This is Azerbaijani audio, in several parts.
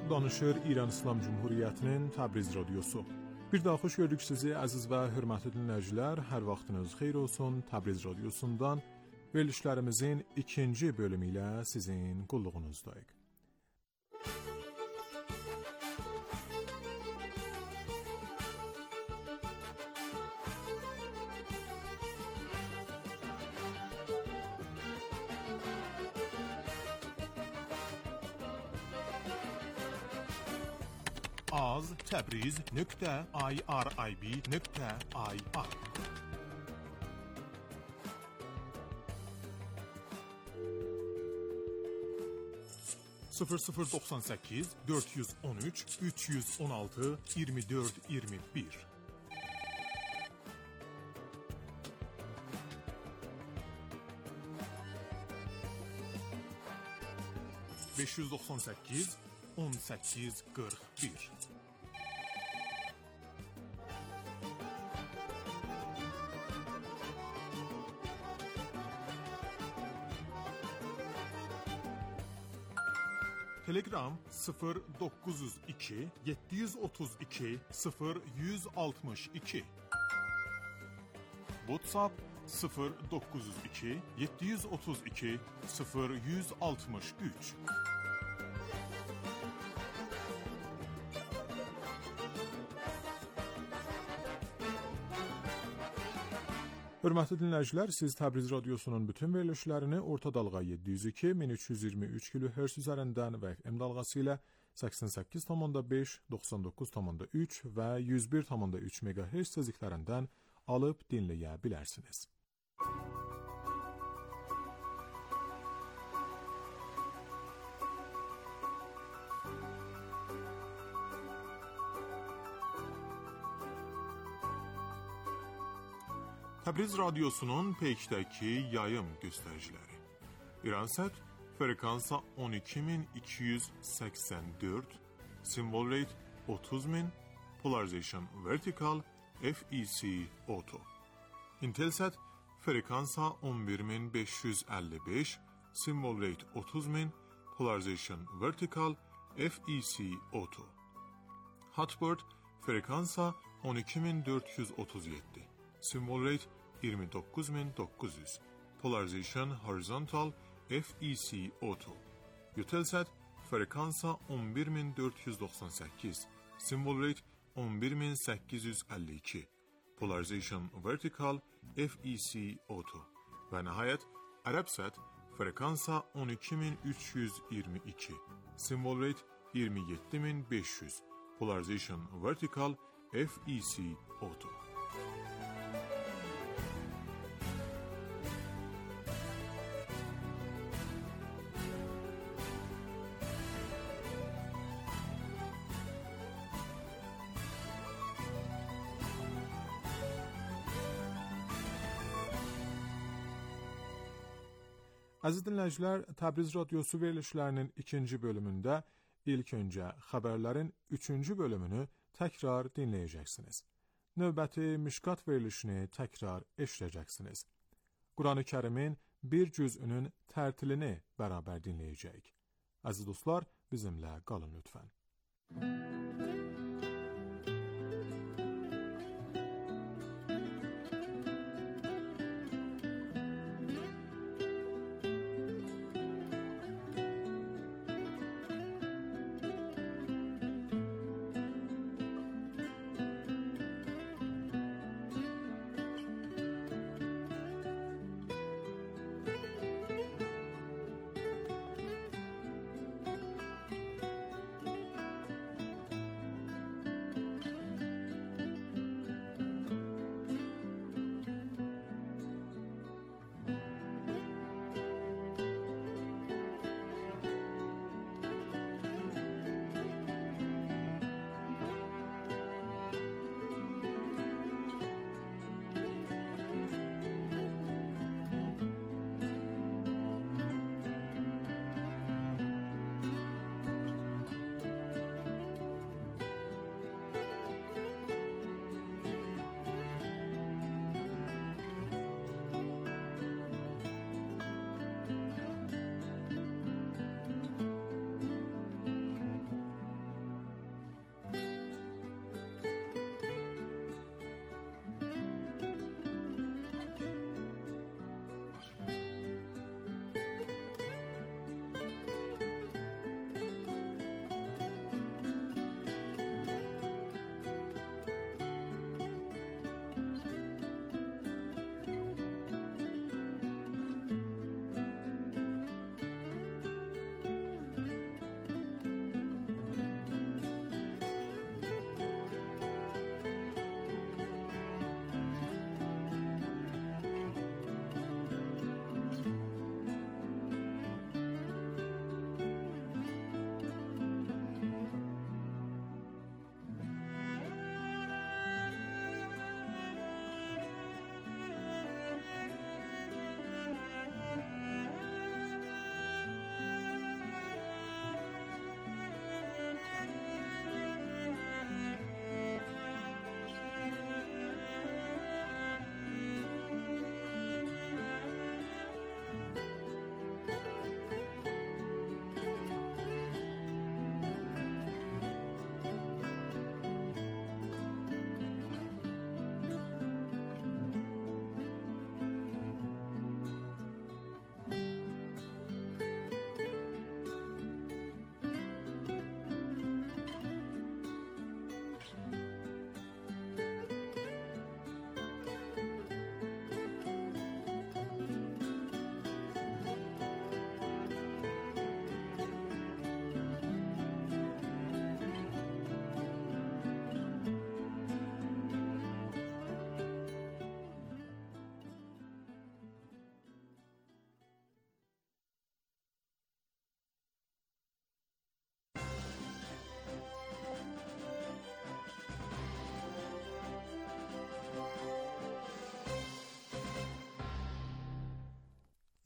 danışır İran İslam Cumhuriyyətinin Təbriz radiosu. Bir daha xoş gördük sizi əziz və hörmətli dinləyicilər. Hər vaxtınız xeyir olsun. Təbriz radiosundan verilişlərimizin ikinci bölümü ilə sizin qulluğunuzdayıq. az.tabriz.irib.ir 0098 413 316 24 21 598 18 41 Telegram 0902 732 0162 WhatsApp 0902 732 0163 Hörmətli dinləyicilər, siz Təbriz radiosunun bütün verilişlərini orta dalğa 702-1323 kHz üzərindən və FM dalğası ilə 88,5, 99,3 və 101,3 MHz tezliklərindən alıb dinləyə bilərsiniz. Təbriz radiosunun peykdəki yayım göstəriciləri. İransat frekansa 12284, symbol rate 30000, polarization vertical, FEC auto. Intelsat frekansa 11555, symbol rate 30000, polarization vertical, FEC auto. Hotbird frekansa 12437, symbol rate 29900, polarization horizontal, FEC auto. Eutelsat frekansa 11498, symbol rate 11852, polarization vertical, FEC auto. Və nəhayət Arabsat frekansa 12322, symbol rate 27500, polarization vertical, FEC auto. Əziz dinləyicilər, Təbriz radiosu verilişlərinin ikinci bölümündə ilk öncə xəbərlərin üçüncü bölümünü təkrar dinləyəcəksiniz. Növbəti Mişkat verilişini təkrar eşidəcəksiniz. Quran-ı Kərimin bir cüzünün tərtilini bərabər dinləyəcəyik. Əziz dostlar, bizimlə qalın lütfən.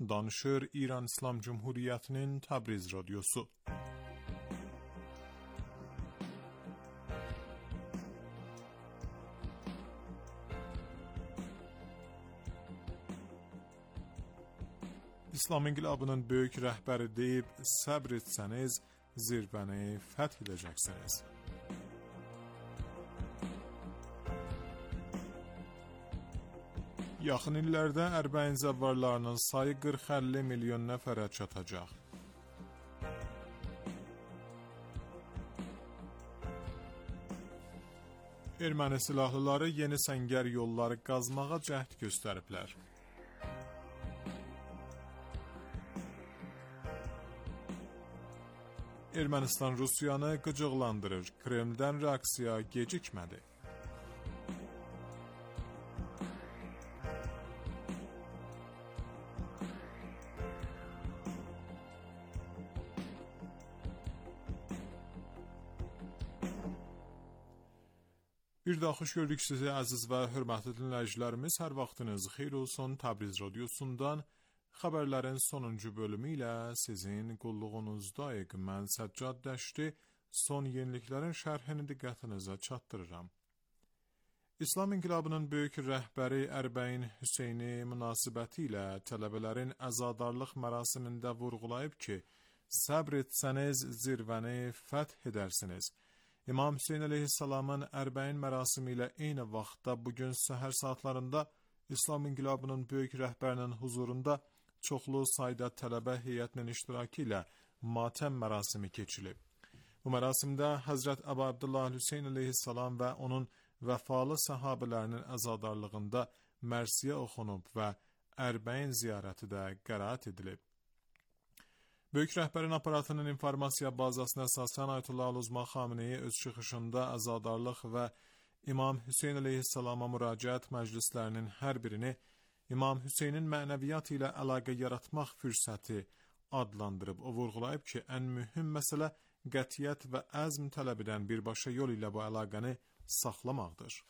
danışır İran İslam Cumhuriyyətinin Təbriz Radyosu. İslam İnqilabının böyük rəhbəri deyib, səbr etsəniz, zirvəni fəth edəcəksiniz. Yaxın illərdə Ərbəin zəvvarlarının sayı 40-50 milyon nəfərə çatacaq. Erməni silahlıları yeni səngər yolları qazmağa cəhd göstəriblər. Ermənistan Rusiyanı qıcıqlandırır, Kremldən reaksiya gecikmədi. Bir daha xoş gördük sizi əziz və hörmətli dinləyicilərimiz. Hər vaxtınız xeyir olsun. Təbriz Radyosu'ndan xəbərlərin sonuncu bölümü ilə sizin qulluğunuzdayıq. Mən Səccad Dəşti son yeniliklərin şərhini diqqətinizə çatdırıram. İslam İnqilabının böyük rəhbəri Ərbəin Hüseyni münasibəti ilə tələbələrin əzadarlıq mərasimində vurğulayıb ki, səbr etsəniz zirvəni fəth edərsiniz. İmam Hüseyn əleyhissalamın Ərbəin mərasimi ilə eyni vaxtda bugün səhər saatlarında İslam İnqilabının böyük rəhbərinin huzurunda çoxlu sayda tələbə heyətinin iştirakı ilə matəm mərasimi keçilib. Bu mərasimdə Həzrət Əbu Abdullah Hüseyn əleyhissalam və onun vəfalı səhabələrinin əzadarlığında mərsiyə oxunub və Ərbəin ziyarəti də qəraət edilib. Böyük rəhbərin aparatının informasiya bazasına əsasən Ayətullah Uzma Xameneyi öz çıxışında əzadarlıq və İmam Hüseyn əleyhissalama müraciət məclislərinin hər birini İmam Hüseynin mənəviyyat ilə əlaqə yaratmaq fürsəti adlandırıb. O vurğulayıb ki, ən mühüm məsələ qətiyyət və əzm tələb edən birbaşa yol ilə bu əlaqəni saxlamaqdır.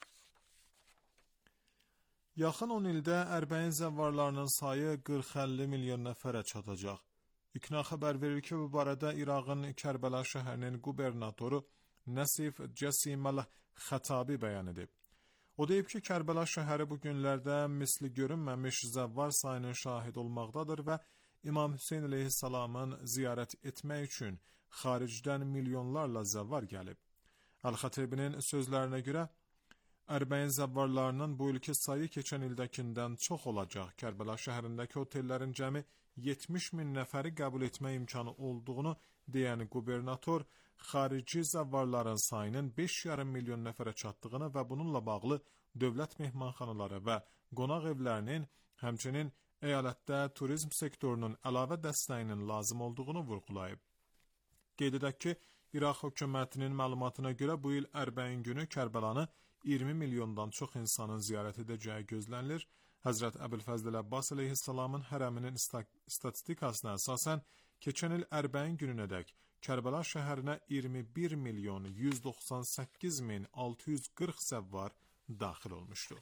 Yaxın 10 ildə Ərbəin zəvvarlarının sayı 40-50 milyon nəfərə çatacaq. İKNA xəbər verir ki, bu barədə İraqın Kərbəla şəhərinin qubernatoru Nəsif Cəsim əl-Xətabi bəyan edib. O deyib ki, Kərbəla şəhəri bu günlərdə misli görünməmiş zəvvar sayının şahid olmaqdadır və İmam Hüseyn əleyhissalamın ziyarət etmək üçün xaricdən milyonlarla zəvvar gəlib. Əl-Xətibinin sözlərinə görə, Ərbəin zəvvarlarının bu ilki sayı keçən ildəkindən çox olacaq. Kərbəla şəhərindəki otellərin cəmi 70 min nəfəri qəbul etmə imkanı olduğunu deyən qubernator, xarici zəvvarların sayının 5,5 milyon nəfərə çatdığını və bununla bağlı dövlət mehmanxanaları və qonaq evlərinin, həmçinin əyalətdə turizm sektorunun əlavə dəstəyinin lazım olduğunu vurğulayıb. Qeyd edək ki, İraq hökumətinin məlumatına görə bu il Ərbəin günü Kərbəlanı 20 milyondan çox insanın ziyarət edəcəyi gözlənilir. Həzrət Əbülfəzl Əbbas əleyhissalamın hərəminin statistikasına əsasən, keçən il Ərbəin gününədək Kərbəla şəhərinə 21 milyon 198 min 640 zəvvar daxil olmuşdu.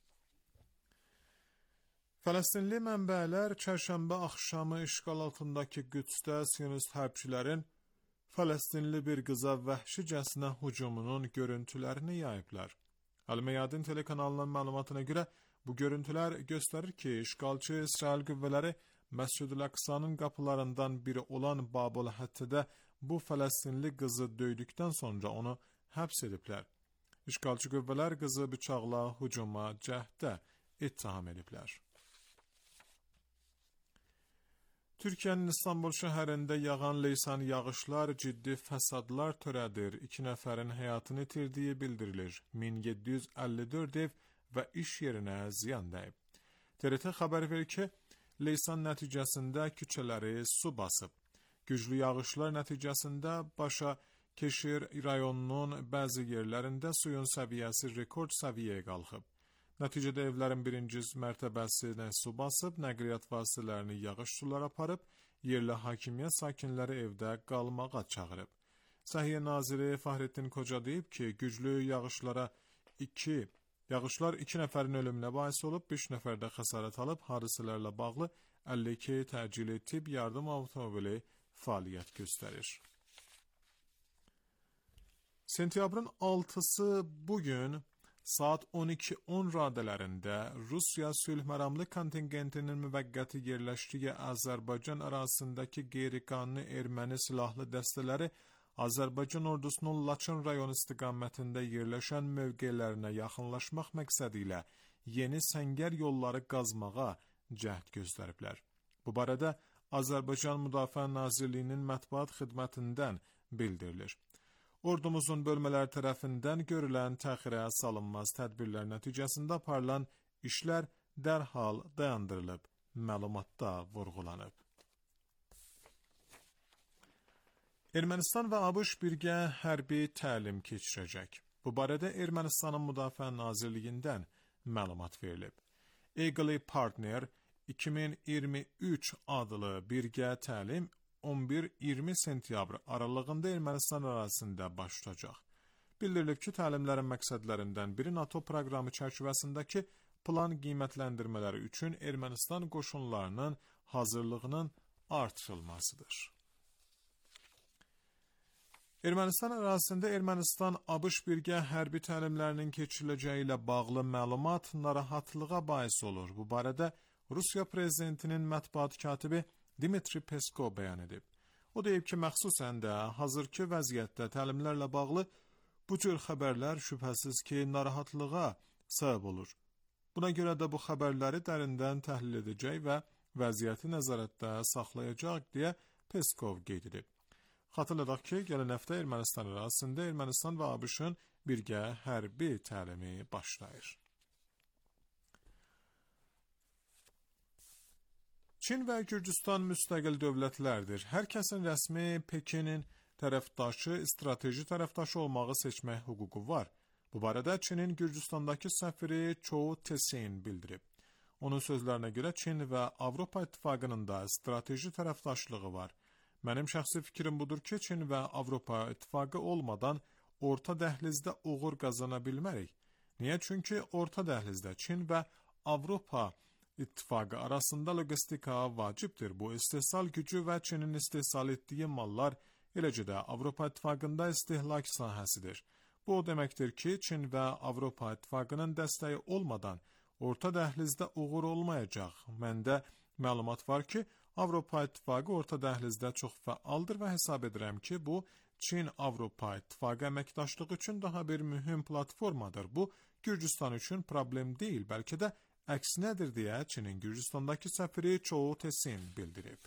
Fələstinli mənbələr çərşənbə axşamı işğal altındakı Qüdsdə Siyonist hərbçilərin Fələstinli bir qıza vəhşicəsinə hücumunun görüntülərini yayıblar. Əl-Meyadin telekanalının məlumatına görə bu görüntülər göstərir ki, işğalçı İsrail qüvvələri Məscid-ül Əqsanın qapılarından biri olan Babul Həttidə bu Fələstinli qızı döydükdən sonra onu həbs ediblər. İşğalçı qüvvələr qızı bıçaqla hücuma cəhdə ittiham ediblər. Türkiyənin İstanbul şəhərində yağan leysan yağışlar ciddi fəsadlar törədir. 2 nəfərin həyatını itirdiyi bildirilir. 1754 ev və iş yerinə ziyan dəyib. TRT xəbər verir ki, leysan nəticəsində küçələri su basıb. Güclü yağışlar nəticəsində Başa Keşir rayonunun bəzi yerlərində suyun səviyyəsi rekord səviyyəyə qalxıb. Nəticədə evlərin 1-ci mərtəbəsinə su basıb, nəqliyyat vasitələrini yağış sular aparıb, yerli hakimiyyət sakinləri evdə qalmağa çağırıb. Səhiyyə naziri Fahrettin Koca deyib ki, güclü yağışlara 2 Yağışlar 2 nəfərin ölümünə bais olub, 5 nəfər də xəsarət alıb. Hadisələrlə bağlı 52 təcili tibb yardım avtomobili fəaliyyət göstərir. Sentyabrın 6-sı bugün saat 12:10 radələrində Rusiya sülhməramlı kontingentinin müvəqqəti yerləşdiyi Azərbaycan ərazisindəki qeyri-qanuni erməni silahlı dəstələri Azərbaycan ordusunun Laçın rayonu istiqamətində yerləşən mövqelərinə yaxınlaşmaq məqsədi ilə yeni səngər yolları qazmağa cəhd göstəriblər. Bu barədə Azərbaycan Müdafiə Nazirliyinin mətbuat xidmətindən bildirilir. Ordumuzun bölmələr tərəfindən görülən təxirə salınmaz tədbirlər nəticəsində aparılan işlər dərhal dayandırılıb, məlumatda vurğulanıb. Ermənistan və ABŞ birgə hərbi təlim keçirəcək. Bu barədə Ermənistanın Müdafiə Nazirliyindən məlumat verilib. Eagle Partner 2023 adlı birgə təlim 11-20 sentyabr aralığında Ermənistan ərazisində baş tutacaq. Bildirilib ki, təlimlərin məqsədlərindən biri NATO proqramı çərçivəsindəki plan qiymətləndirmələri üçün Ermənistan qoşunlarının hazırlığının artırılmasıdır. Ermənistan ərazisində Ermənistan-ABŞ birgə hərbi təlimlərinin keçiriləcəyi ilə bağlı məlumat narahatlığa bais olur. Bu barədə Rusiya prezidentinin mətbuat katibi Dmitri Peskov bəyan edib. O deyib ki, məxsusən də hazırki vəziyyətdə təlimlərlə bağlı bu cür xəbərlər şübhəsiz ki, narahatlığa səbəb olur. Buna görə də bu xəbərləri dərindən təhlil edəcək və vəziyyəti nəzarətdə saxlayacaq deyə Peskov qeyd edib. Xatırladaq ki, gələn həftə Ermənistan ərazisində Ermənistan və ABŞ-ın birgə hərbi təlimi başlayır. Çin və Gürcüstan müstəqil dövlətlərdir. Hər kəsin rəsmi Pekinin tərəfdaşı, strateji tərəfdaşı olmağı seçmək hüququ var. Bu barədə Çinin Gürcüstandakı səfiri Chou Tesin bildirib. Onun sözlərinə görə Çin və Avropa İttifaqının da strateji tərəfdaşlığı var. Mənim şəxsi fikrim budur ki, Çin və Avropa İttifaqı olmadan orta dəhlizdə uğur qazana bilmərik. Niyə? Çünki orta dəhlizdə Çin və Avropa İttifaqı arasında logistika vacibdir. Bu istehsal gücü və Çinin istehsal etdiyi mallar, eləcə də Avropa İttifaqında istehlak sahəsidir. Bu o deməkdir ki, Çin və Avropa İttifaqının dəstəyi olmadan orta dəhlizdə uğur olmayacaq. Məndə məlumat var ki, Avropa İttifaqı orta dəhlizdə çox fəaldır və hesab edirəm ki, bu Çin-Avropa İttifaqı əməkdaşlığı üçün daha bir mühüm platformadır. Bu, Gürcüstan üçün problem deyil, bəlkə də əksinədir deyə Çinin Gürcüstandakı səfiri Chou Tesin bildirib.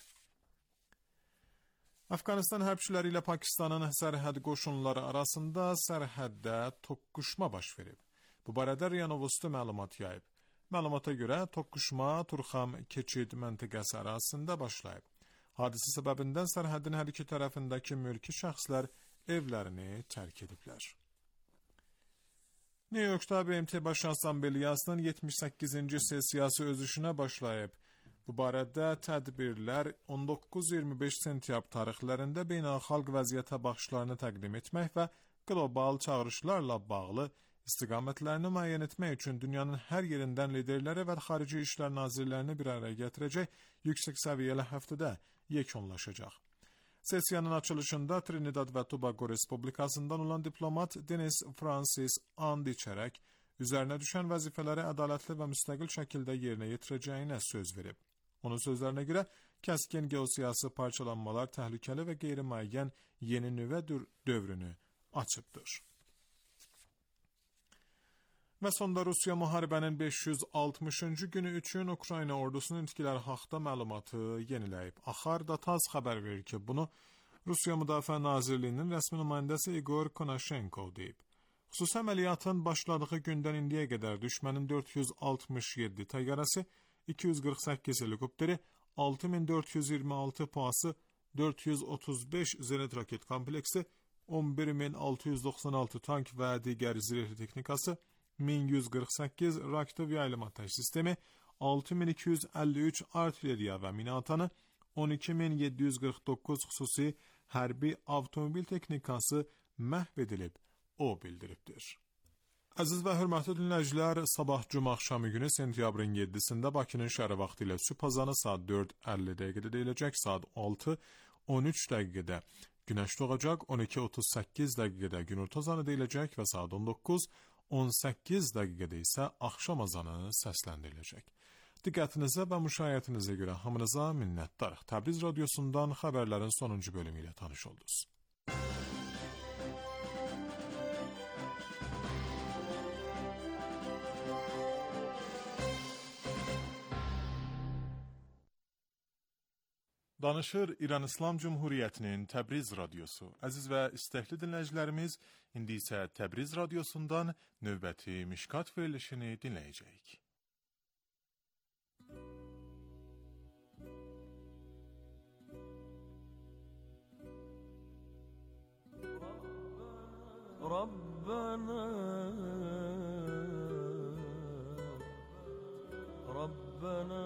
Afqanistan hərbçiləri ilə Pakistanın sərhəd qoşunları arasında sərhəddə toqquşma baş verib. Bu barədə RIA Novosti məlumat yayıb. Məlumata görə toqquşma Turxam keçid məntəqəsi arasında başlayıb. Hadisə səbəbindən sərhədin hər iki tərəfindəki mülki şəxslər evlərini tərk ediblər. New York'ta BMT Baş Assambleyasının 78-ci sessiyası öz işinə başlayıb. Bu barədə tədbirlər 19-25 sentyabr tarixlərində beynəlxalq vəziyyətə baxışlarını təqdim etmək və qlobal çağırışlarla bağlı istiqamətlərini müəyyən etmək üçün dünyanın hər yerindən liderləri və xarici işlər nazirlərini bir araya gətirəcək yüksək səviyyəli həftədə yekunlaşacaq. Sessiyanın açılışında Trinidad və Tobago Respublikasından olan diplomat Denis Francis and içərək üzərinə düşən vəzifələri ədalətli və müstəqil şəkildə yerinə yetirəcəyinə söz verib. Onun sözlərinə görə kəskin geosiyasi parçalanmalar təhlükəli və qeyri-müəyyən yeni nüvə dövrünü açıbdır. Və sonda Rusiya müharibənin 560-cı günü üçün Ukrayna ordusunun itkilər haqda məlumatı yeniləyib. Axar Dataz xəbər verir ki, bunu Rusiya Müdafiə Nazirliyinin rəsmi nümayəndəsi Igor Konashenko deyib. Xüsusi əməliyyatın başladığı gündən indiyə qədər düşmənin 467 təyyarəsi, 248 helikopteri, 6426 PUAS-ı, 435 zenit raket kompleksi, 11696 tank və digər zirehli texnikası, 1148 reaktiv yaylım atəş sistemi, 6253 artilleriya və mina atanı, 12749 xüsusi hərbi avtomobil texnikası məhv edilib, o bildiribdir. Əziz və hörmətli dinləyicilər, sabah cümə axşamı günü sentyabrın 7-sində Bakının şəhəri vaxtı ilə sübh azanı saat 4:50 dəqiqədə deyiləcək, saat 6:13 dəqiqədə günəş doğacaq, 12:38 dəqiqədə günorta azanı deyiləcək və saat 19:18 dəqiqədə isə axşam azanı səsləndiriləcək. Diqqətinizə və müşayiətinizə görə hamınıza minnətdarıq. Təbriz radiosundan xəbərlərin sonuncu bölümü ilə tanış oldunuz. Danışır İran İslam Cumhuriyyətinin Təbriz radiosu. Əziz və istəkli dinləyicilərimiz, indi isə Təbriz radiosundan növbəti Mişkat verilişini dinləyəcəyik. Rabbana Rabbana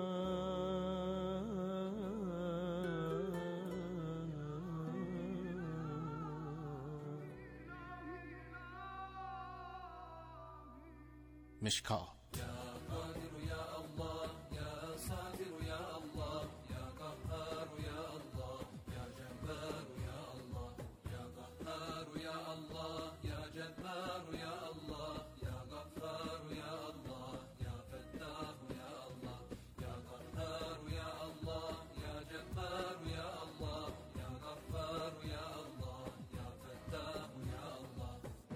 مشکات Ya Kadir ya Allah, ya Satir ya Allah, ya Kahhar ya Allah, ya Cebbar ya Allah, ya Kahhar ya Allah, ya Cebbar ya Allah, ya Ghaffar ya Allah, ya Fettah ya Allah, ya Kahhar ya Allah, ya Cebbar ya Allah, ya Ghaffar ya Allah, ya Fettah ya Allah.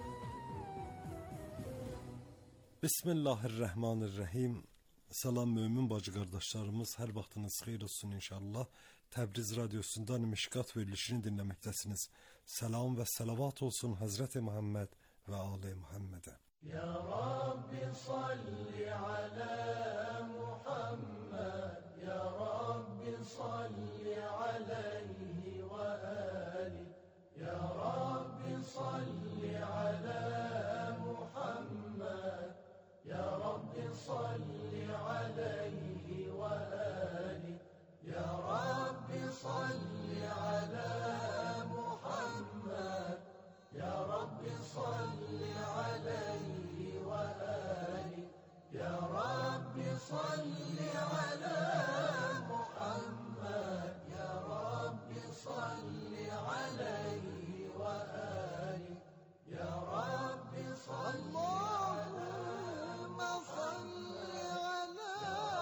Bismillahirrahmanirrahim. Salam mömin bacı qardaşlarımız, hər vaxtınız xeyir olsun inşallah. Təbriz radiosundan Mişkat verilişini dinləməkdəsiniz. Salam və salavat olsun Hazreti Muhammed və Ali Muhammedə. Ya Rabbi salli ala Muhammed, Ya Rabbi salli alayhi ve ali, Ya Rabbi salli ala Muhammed, Ya Rabbi salli alayhi ve ali, Ya Rabbi salli ala Muhammed, Ya Rabbi salli alayhi ve ali, Ya Rabbi salli ala Muhammed, Ya Rabbi salli alayhi ve ali, Ya Rabbi salli Allahümme salli ala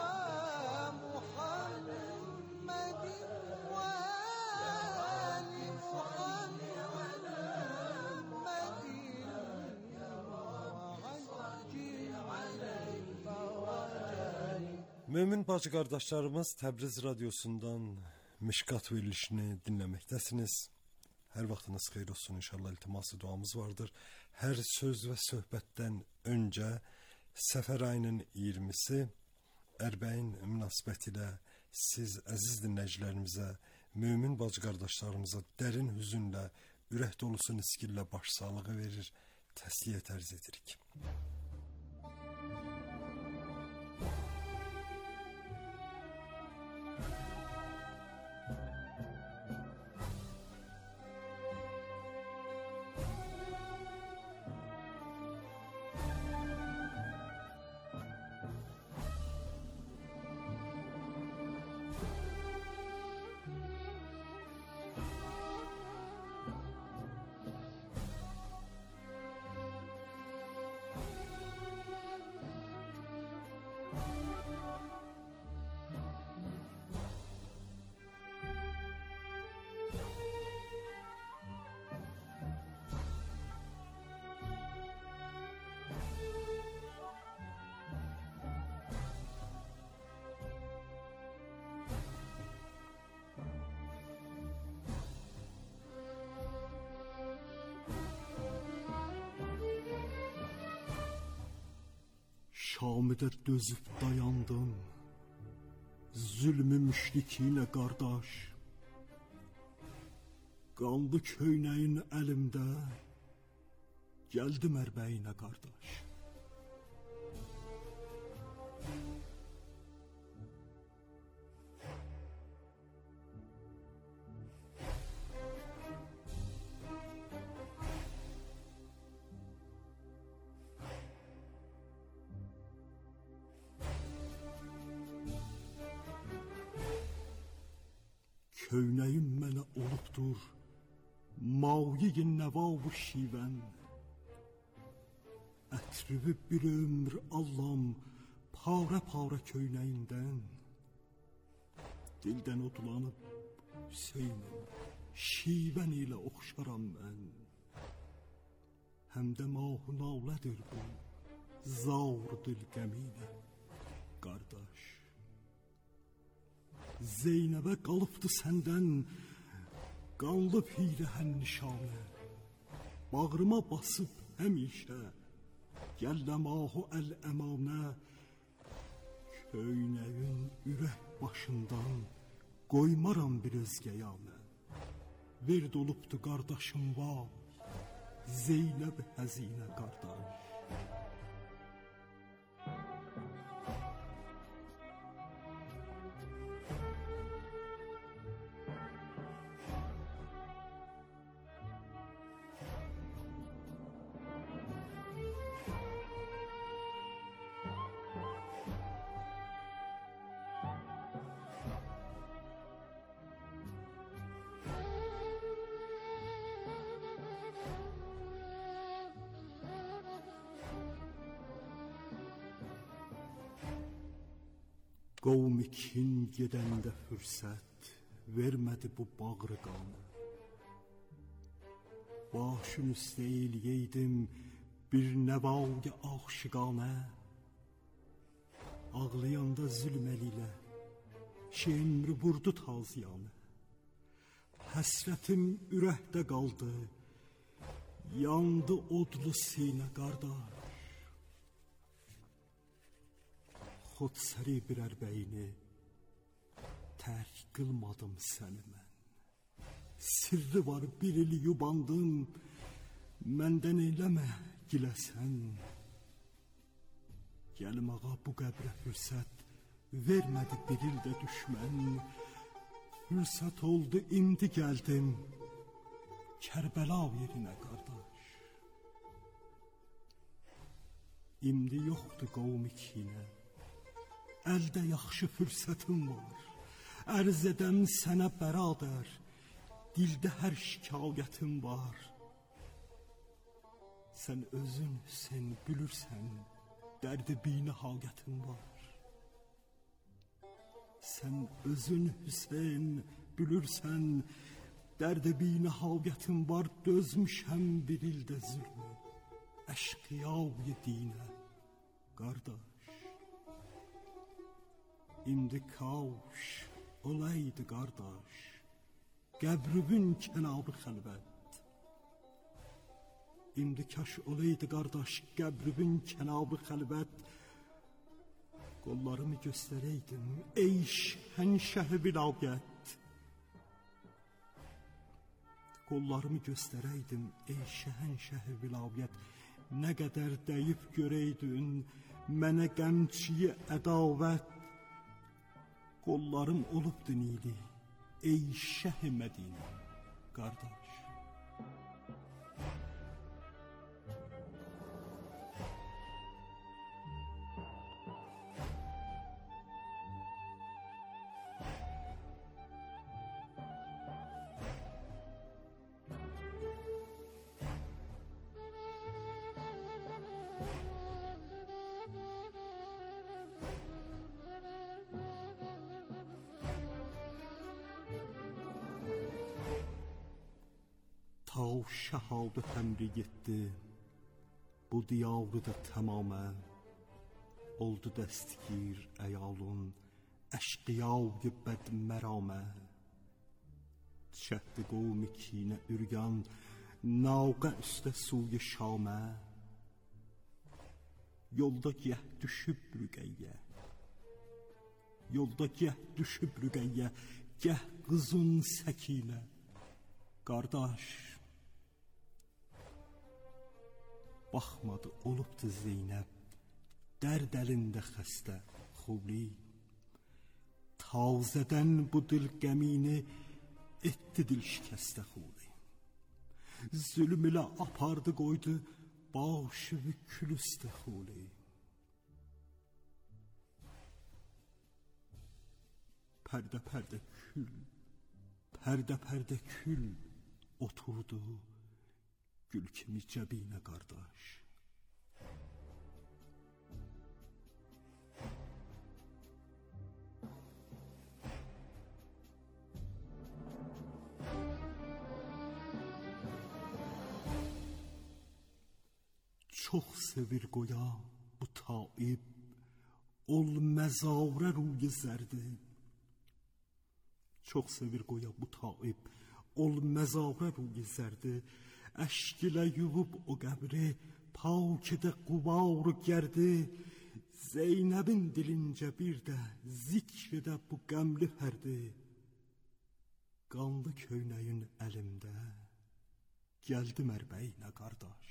Muhammedin ve ali Muhammed Mömin bacı qardaşlarımız, Təbriz radiosundan Mişkat verilişini dinləməkdəsiniz. Hər vaxtınız xeyir olsun inşallah, iltiması duamız vardır. Hər söz və söhbətdən öncə Səfər ayının 20-si Ərbəin münasibətilə siz əziz dinləyicilərimizə, mömin bacı qardaşlarımıza dərin hüzünlə, ürək dolusu niskillə başsağlığı verir, təsliyyət ərz edirik. Şamidə dözüb dayandım, zülmü müşrikinə qardaş. Qanlı köynəyin əlimdə, gəldim Ərbəyinə qardaş. Köynəyim mənə olubdur mayi nəvav-ı şivən. Ətribi bir ömür allam para köynəyindən. Dildən odulanıb Hüseynim, şivən ilə oxşaram mən. Həm də mahu nalədir bu, zavr dil qəminə, qardaş. Zeynəbə qalıbdı səndən qanlı pirəhən nişanə. Bağrıma basıb həmişə gəlləmahu əl-əmanə. Köynəyin ürək başından qoymaram bir özgə yanə. Verd olubdu qardaşım var, Zeynəb həzinə qardaş. Qovm ikin gedəndə fürsət vermədi bu bağrı qanı. Başım üstə eyləyəydim bir nəvay aşiqanə. Ağlayanda zülm əlilə şemri vurdu taziyanə. Həsrətim ürəkdə qaldı, yandı odlu sinə qardaş. Xodsəri bir ərbəyini tərk qılmadım səni mən. Sirri var bir il yubandım, məndən eyləmə giləsən. Gəlim ağa bu qəbrə fürsət vermədi bir ildə düşmən. Fürsət oldu indi gəldim Kərbəla yerinə qardaş. İndi yoxdur qovm ikinə, əldə yaxşı fürsətim var. Ərz edəm sənə bərabər, dildə hər şikayətim var. Sən özün Hüseyn bilirsən, dərdi binəhayətim var. Sən özün Hüseyn bilirsən, dərdi binəhayətim var. Dözmüşəm bir ildə zülmü, əşqiyavı dinə qardaş. İndi kaş olaydı qardaş, qəbrübün kənabı xəlvət. İndi kaş olaydı qardaş, qəbrübün kənabı xəlvət. Qollarımı göstərəydim, ey şəhənşəh-i vilayət. Qollarımı göstərəydim, ey şəhənşəh-i vilayət. Nə qədər dəyib görəydin, mənə qəmçiyi ədavət. Qollarım olubdu nili, ey şəh-i Mədinə qardaş. Ta şəhadət əmri getdi, bu diyarı da tamamə. Oldu dəstgir əyalın, əşqiyavı bəd məramə. Çəhdi qovm ikinə üryan, naqə üstə suyu şamə. Yolda gəh düşüb rüqəyyə, yolda gəh düşüb rüqəyyə, gəh qızın səkinə qardaş. Baxmadı olubdu Zeynəb, dərd əlində xəstə xuli. Tazədən bu dil qəmini etdi dil şikəstə xuli. Zülm ilə apardı qoydu başı külüstə xuli. Pərdə kül, pərdə kül oturdu gül kimi cəbinə qardaş. Çox sevir qoya bu taib, ol məzarə ruyi zərdi. Çox sevir qoya bu taib, ol məzarə ruyi zərdi. Əşk ilə yuvub o qəbri, pakidə quvar gərdi. Zeynəbin dilincə bir də zikr edə bu qəmli fərdi. Qanlı köynəyin əlimdə, gəldim ərbəyinə qardaş.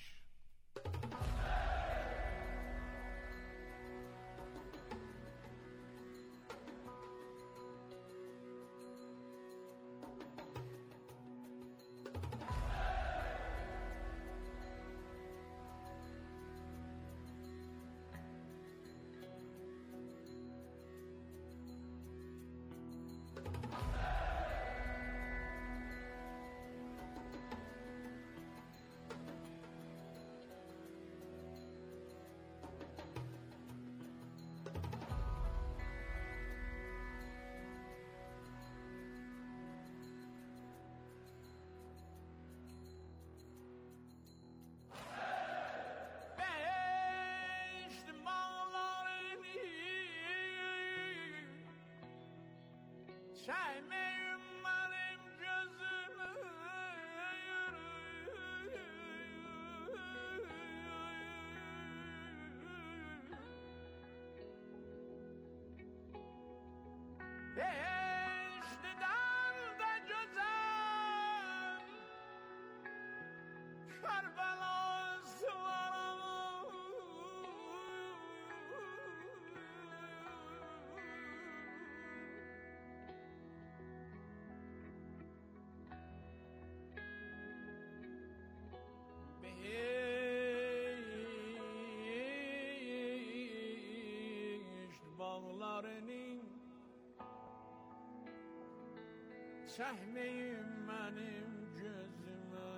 Çaymeyim benim gözümü. Beşliden de güzel Kerbelası var ama bağlarının çəkməyim mənim gözümə.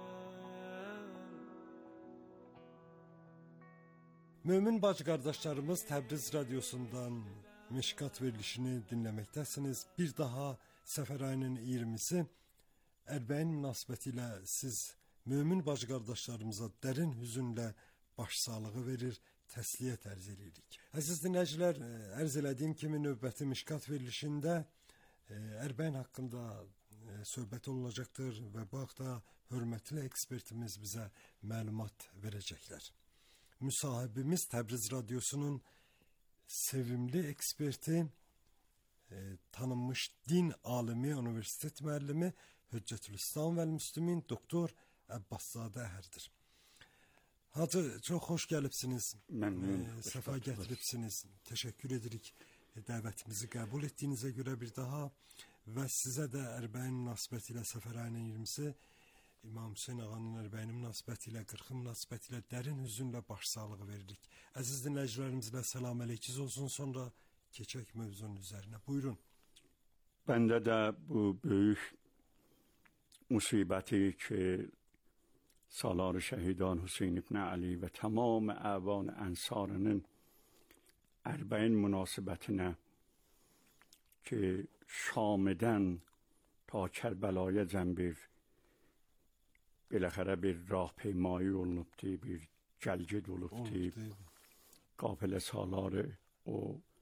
Mömin bacı qardaşlarımız Təbriz radiosundan Mişkat verilişini dinləməkdəsiniz. Bir daha səfər ayının 20-si Ərbəyin münasibətilə siz mömin bacı qardaşlarımıza dərin hüzünlə başsağlığı verir, təsliyyət ərz edirik. Əziz dinləyicilər, ərz elədiyim kimi növbəti Mişkat verilişində Ərbəyin haqqında söhbət olunacaqdır və bu haqda hörmətli ekspertimiz bizə məlumat verəcəklər. Müsahibimiz Təbriz radiosunun sevimli eksperti, tanınmış din alimi, universitet müəllimi Hüccətülislam və Müslümin doktor Əbbaszadə Əhərdir. Hacı, çox xoş gəlibsiniz. Məmnun. Səfa gətiribsiniz. Təşəkkür edirik dəvətimizi qəbul etdiyinizə görə bir daha və sizə də Ərbəyin münasibəti ilə səfər ayının 20-si İmam Hüseyn ağanın Ərbəyini münasibəti ilə, 40 münasibəti ilə dərin hüzünlə başsağlığı veririk. Əziz dinləyicilərimizlə salam əleykiz olsun, sonra keçək mövzunun üzərinə. Buyurun. Bəndə də bu böyük musibəti ki Salar şəhidan Hüseyn ibn Ali və tamam əvan ənsarının Ərbəyin münasibətinə ki Şam'dan ta Kərbəlaya bir بالاخره bir راهپیمایی olunubdu, bir gəlgid olubdu. Qafilə saları o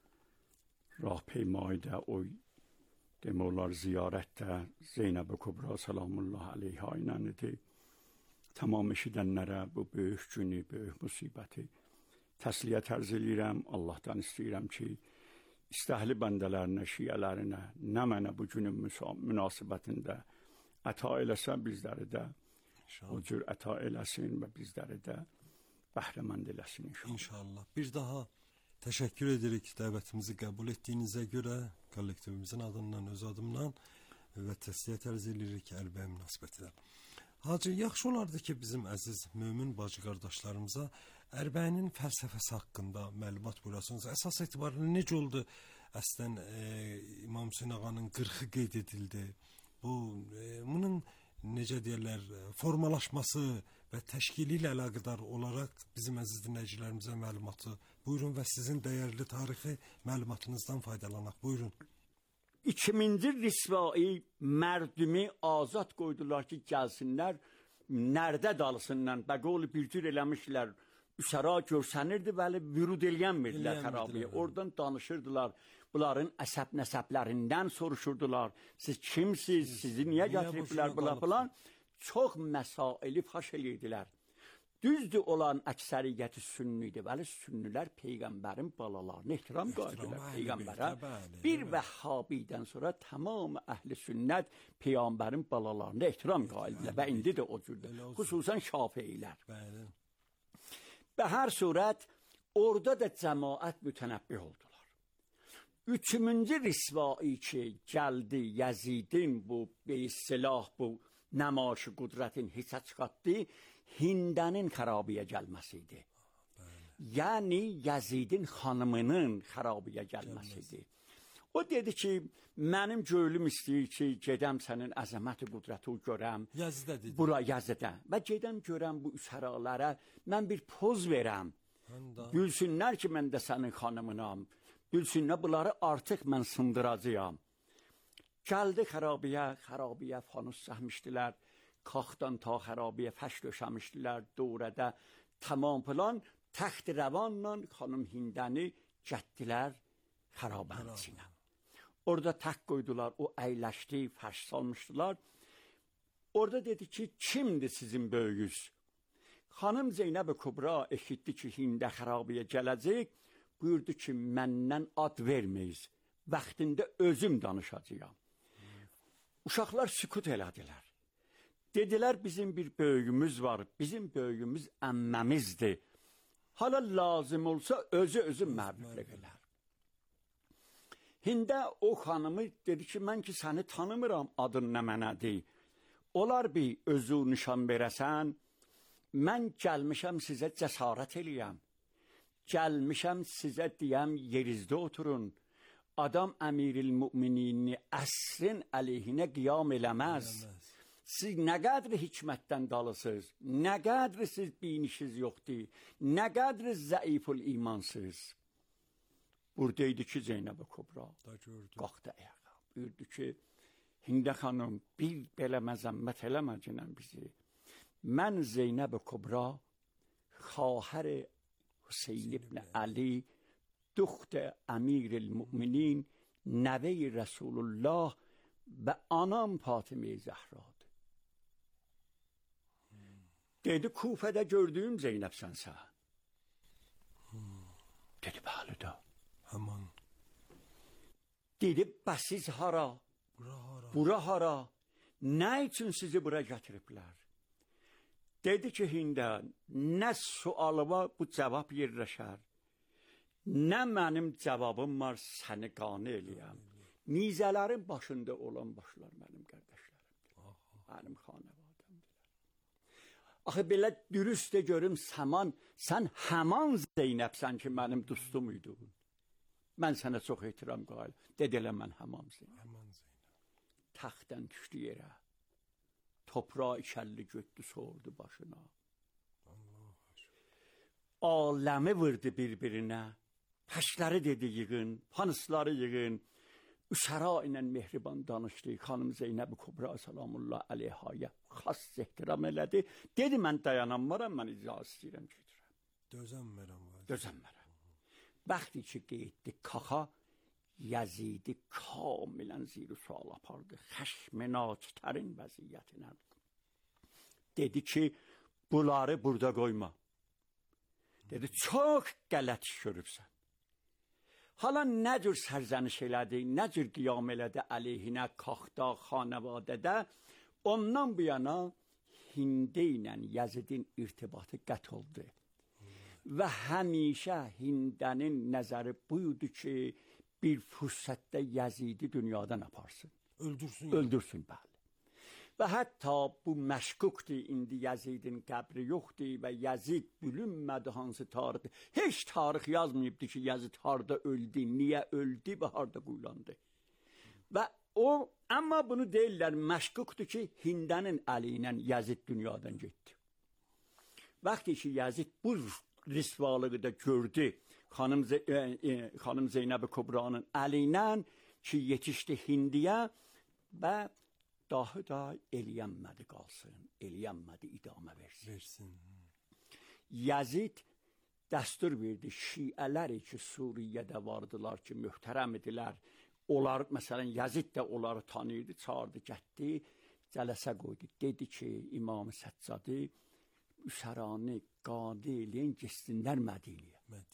راهپیمایdə o demək olar ziyarətdə Zeynəb Kubra salamullah aleyha ilə idi. Tamam eşidənlərə bu böyük günü, böyük musibəti təsliyyət ərz eləyirəm. Allahdan istəyirəm ki, istəhli bəndələrinə, şiyələrinə, nə mənə bu günün münasibətində əta eləsə bizləri də o cür əta eləsin və bizləri də bəhrəmənd eləsin inşallah. İnşallah. Bir daha təşəkkür edirik dəvətimizi qəbul etdiyinizə görə, kollektivimizin adından, öz adımdan və təsliyyət ərz edirik Ərbəy münasibətinə. Hacı, yaxşı olardı ki, bizim əziz mömin bacı qardaşlarımıza Ərbəyinin fəlsəfəsi haqqında məlumat buyurasınız. Əsas etibarlı necə oldu? Əslən İmam Hüseyn ağanın 40-ı qeyd edildi. bunun necə deyirlər, formalaşması və təşkili ilə əlaqədar olaraq bizim əziz dinləyicilərimizə məlumatı buyurun və sizin dəyərli tarixi məlumatınızdan faydalanaq. Buyurun. 2000-ci Risvai mərdumi azad qoydular ki, gəlsinlər, nərdə dalsınlar, bəqol bir cür eləmişlər, üsəra görsənirdi, bəli, vürud eləyənmirdilər xarabiyə. Oradan danışırdılar, bunların əsəb-nəsəblərindən soruşurdular, siz kimsiz, sizi niyə gətiriblər, bunlar, çox məsaili faş eləyirdilər. Düzdür olan əksəriyyəti sünnidir, bəli, sünnilər Peyğəmbərin balalarını ehtiram qaydılar Peyğəmbərə. Bir Vəhhabidən sonra tamam əhli sünnət Peyğəmbərin balalarını ehtiram qaydılar və indi də o cürdür, xüsusən Şafeilər. Bə hər surət, orada da cəmaət mütənəbbih oldular. 3-cü Risvai ki, gəldi Yəzidin bu silah, bu nəmaşı qudrətin hisə çıxartdı, Hindənin xarabiyə gəlməsiydi. Yəni, Yəzidin xanımının xarabiyə gəlməsiydi. O dedi ki, mənim göylüm istəyir ki, gedəm sənin əzəməti qudrəti görəm. Yazıda dedi. Bura yazıda. Və gedəm görəm bu üsəralara, mən bir poz verəm. Bilsinlər ki, mən də sənin xanımınam. Bilsinlər, bunları artıq mən sındıracağam. Gəldi xarabiyə fanus səhmişdilər. Kaxdan ta xarabiyə fəş döşəmişdilər dövrədə. Tamam plan, təxt rəvanla xanım Hindəni gətdilər xarabənin içinə. Orada tək qoydular, o əyləşdi, fəş salmışdılar. Orada dedi ki, kimdir sizin böyüyüz? Xanım Zeynəb-i Kubra eşitdi ki, Hində xarabiyə gələcək, buyurdu ki, məndən ad verməyiz, vaxtində özüm danışacağam. Uşaqlar sükut elədilər. Dedilər, bizim bir böyüyümüz var, bizim böyüyümüz əmməmizdir. Hala lazım olsa özü məbudluq elər. Hində o xanımı dedi ki, mən ki səni tanımıram, adın nə mənədir. Olar bir özü nişan verəsən, mən gəlmişəm sizə cəsarət eləyəm. Gəlmişəm sizə deyəm, yerizdə oturun. Adam əmiril-müminini əsrin əleyhinə qiyam eləməz. Siz nə qədri hikmətdən dalısınız, nə qədri siz binişiniz yoxdur, nə qədri zəiful imansınız. Buradaydı ki, Zeynəb-i Kubra qalxdı ayağa. Buyurdu ki, Hində xanım, bir belə məzəmmət eləməcənəm bizi. Mən Zeynəb-i Kubra, xahər Hüseyin ibn Ali, duxt əmiril-müminin, nəvəy Rəsulullah və anam Fatimə-i Zəhradır. Dedi, Kufədə gördüyüm Zeynəb sənsə. Dedi, bəli də. Həman. Dedi, bəsiz hara? Bura hara? Nə üçün sizi bura gətiriblər? Dedi ki, Hində, nə sualıma bu cavab yerləşər, nə mənim cavabım var, səni qane eləyəm. Nizələrin başında olan başlar mənim qardaşlarımdır. Mənim xanəvadəmdir. Axı, belə dürüst də görüm, sən həman Zeynəbsən ki, mənim dostum idin. Mən sənə çox ehtiram qayıl. Dedilər, mən həman Zeynəb. Taxtdan düşdü yerə. Toprağı ikəlli götdü, soğurdu başına. Aləmi vurdu bir-birinə. Həşləri dedi yığın, panısları yığın. Üsəra ilə mehriban danışdı. Xanım Zeynəb-i Kubra salamullah əleyhaya xas ehtiram elədi. Dedi, mən dayanammaram, mən icazə istəyirəm ki, dözənmərəm. Bəxti ki, qeyddi kaxa, Yəzidi kamilən zir-i sual apardı. Xəşminaçtərin vəziyyətinə. Dedi ki, bunları burada qoyma. Dedi, çox qələt iş görübsən. Hala nə cür sərzəniş elədi, nə cür qiyam elədi əleyhinə, kaxda, xanəvadədə. Ondan bu yana Hində ilə Yəzidin irtibatı qət oldu. Və həmişə Hindənin nəzəri buydu ki, bir fürsətdə Yəzidi dünyadan aparsın. Öldürsün, bəli. Və hətta bu məşkuqdur, indi Yəzidin qəbri yoxdur və Yəzid bülünmədi hansı tarixdir. Heç tarix yazmayıbdır ki, Yəzid harda öldü, niyə öldü və harda quyulandı. Və Amma bunu deyirlər, məşkukdur ki, Hindənin əli ilə Yazid dünyadan getdi. Vaxtı ki, Yazid bu risvalığı da gördü, xanım Zeynəb Kubranın əli ilə ki, yetişdi Hindiyə və daha da eləyənmədi qalsın, eləyənmədi idamə versin. Yazid dəstur verdi, şiələri ki, Suriyədə vardılar ki, möhtərəm idilər. Onlar, məsələn, Yazid də onları tanıyırdı, çağırdı, getdi, cələsə qoydu. Dedi ki, İmam Səccadı, üsəranı qani eləyin, gitsinlər Mədiniyə.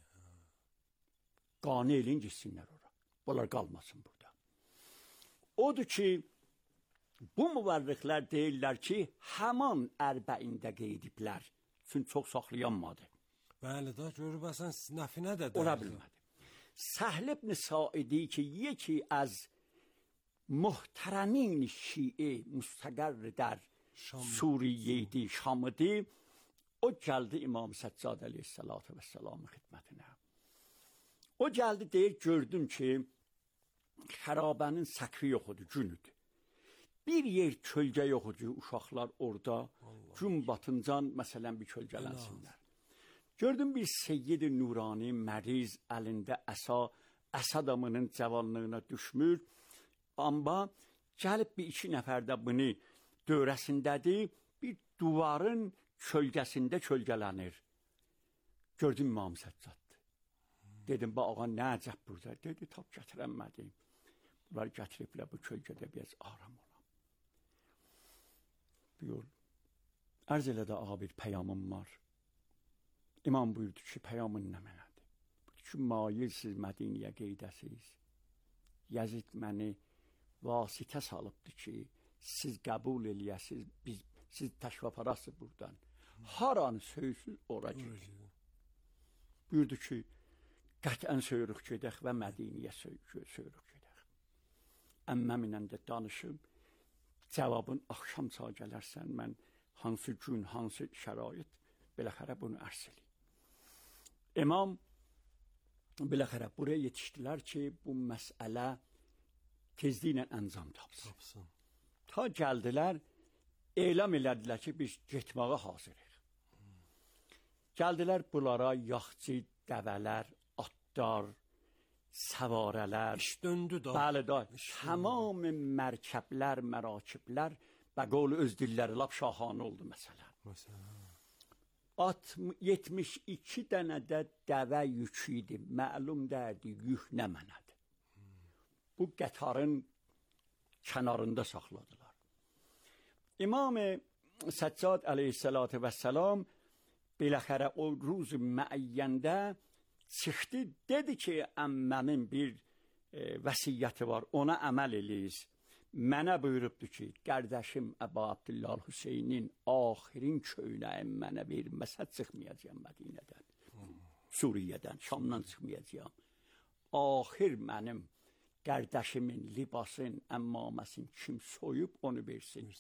Qani eləyin, gitsinlər ora. Bunlar qalmasın burada. Odur ki, bu müvərrixlər deyirlər ki, həman ərbəində qeydiblər. Çünki çox saxlayanmadı. Bəli, da görürbəsən, nəfinə də ola bilmədi. Səhl ibn Saidi ki, yeki az muhtərəmin şiə müstəqər در Suriyə idi, Şam idi. O gəldi İmam Səccad əleyhissalatu vesselam xidmətinə. O gəldi, deyir, gördüm ki, xərabənin səkvi yox idi, günüdür. Bir yer kölgə yox idi, uşaqlar orada gün batıncan məsələn bir kölgələnsinlər. Gördüm bir Seyyid-i Nurani məriz əlində əsa adamının cavanlığına düşmür. Amma gəlib bir iki nəfər də bunu dövrəsindədir, bir duvarın kölgəsində kölgələnir. Gördüm İmam Səccaddır. Dedim, ağa nə əcəb burada? Dedi, tab gətirənmədim. Bunlar gətiriblər bu kölgədə biraz aram olam. Buyur, ərz elədə ağa bir peyamım var. İmam buyurdu ki, peyamın nə mənədir? Buyurdu ki, mailsiz Mədiniyə qeydəsiz. Yazid məni vasitə salıbdır ki, siz qəbul eləyəsiz, siz təşvaparasız buradan. Haranı söysüz, ora gedin. Buyurdu ki, qətən söyürük gedək və Mədiniyə söyürük gedək. Əmməminə də danışıb, cavabın axşam çağı gələrsən, mən hansı gün, hansı şərait, biləxərə bunu ərz eləyim. İmam biləxərə buraya yetişdilər ki, bu məsələ tezliklə əncam tapsın. Ta gəldilər, elam elədilər ki, biz getməyə hazırıq. Gəldilər bunlara yaxçı, dəvələr, atlar, səvarələr. İş döndü da. Bəli da, tamam mərkəblər, mərakiblər və qol öz dilləri lap şahanə oldu məsələn. 72 dənə də dəvə yükü idi. Məlum dərdi, yük nə mənədir. Bu qətarın kənarında saxladılar. İmam-ı Səccad əleyhissalatu vesselam biləxərə o ruz müəyyəndə çıxdı, dedi ki, əmməmin bir vəsiyyəti var, ona əməl eləyiz. Mənə buyurubdur ki, qardaşım Əbu Abdullah Hüseynin axirin köynəyim mənə verməsə çıxmayacağım Mədinədən, Suriyədən, Şamdan çıxmayacağım. Axir mənim qardaşımın libasın, əmmaməsin kim soyub onu versin.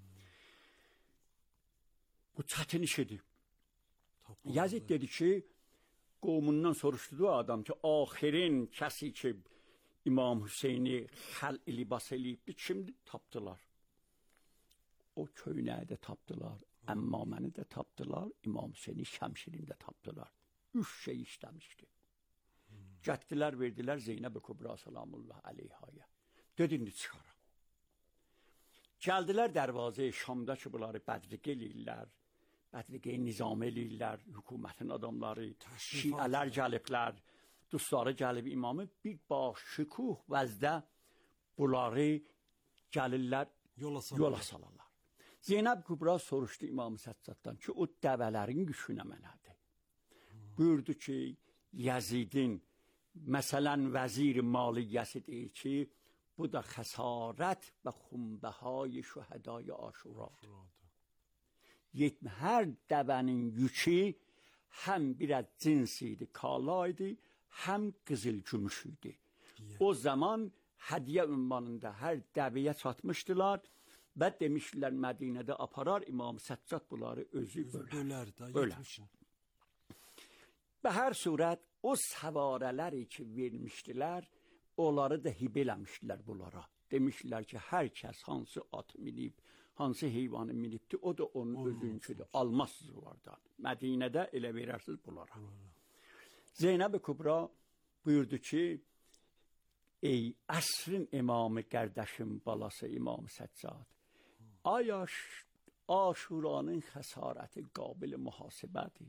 Bu çətin işidir. Yazid dedi ki, qovumundan soruşdu adam ki, axirin kəsi ki, İmam Hüseyni xəl libas eləyibdi, kimdir? Tapdılar. O köynəyi də tapdılar, əmmaməni də tapdılar, İmam Hüseyni şəmşirini də tapdılar. 3 şey işləmişdi. Gətdilər, verdilər Zeynəb-i Kubra salamullah əleyhaya. Dedin, çıxaram. Gəldilər dərvazə-i Şamda ki, bunları bədriq eləyirlər, bədriq-i nizam eləyirlər, hökumətin adamları, şiələr gəliblər, dostları gəlib imamı bir baş şükuh vəzdə bunları gəlirlər, yola salarlar. Zeynəb Kubra soruşdu İmam Səccaddan ki, o dəvələrin gücünə mənədir. Buyurdu ki, Yazidin, məsələn, vəzir maliyyəsi deyir ki, bu da xəsarət və xumbəhay şühədای aşuradır. Hər dəvənin yükü həm biraz cins idi, kala idi, həm qızıl gümüş idi. O zaman hədiyyə ünvanında hər dəvəyə çatmışdılar və demişdilər Mədinədə aparar İmam Səccad bunları özü bölər. Və hər surət o səvarələri ki vermişdilər, onları da hibə eləmişdilər bunlara. Demişdilər ki, hər kəs hansı at minib, hansı heyvanı minibdir, o da onun özünküdür. Almazsınız onlardan. Mədinədə elə verərsiniz bunlara. Zeynəb-i Kubra buyurdu ki, ey əsrin imamı qardaşım balası İmam Səccad, aya Aşuranın xəsarəti qabil mühasibədir.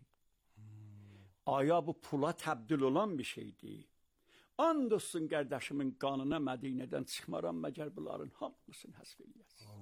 Aya bu pula təbdil olan bir şeydir. And olsun qardaşımın qanına Mədinədən çıxmaram məgər bunların hamısını həsb eləyəsin.